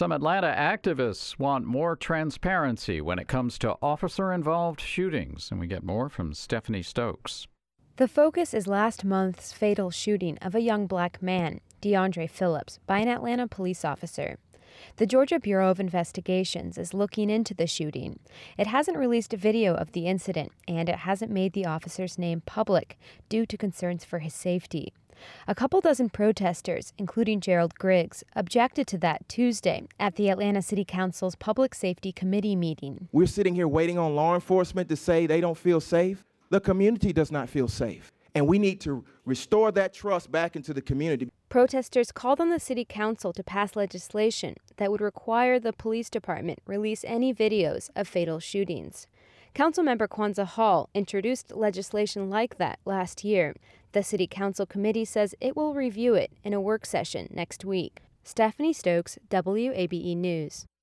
Some Atlanta activists want more transparency when it comes to officer-involved shootings, and we get more from Stephanie Stokes. The focus is last month's fatal shooting of a young black man, DeAndre Phillips, by an Atlanta police officer. The Georgia Bureau of Investigations is looking into the shooting. It hasn't released a video of the incident, and it hasn't made the officer's name public due to concerns for his safety. A couple dozen protesters, including Gerald Griggs, objected to that Tuesday at the Atlanta City Council's Public Safety Committee meeting. We're sitting here waiting on law enforcement to say they don't feel safe. The community does not feel safe, and we need to restore that trust back into the community. Protesters called on the city council to pass legislation that would require the police department release any videos of fatal shootings. Councilmember Kwanzaa Hall introduced legislation like that last year. The city council committee says it will review it in a work session next week. Stephanie Stokes, WABE News.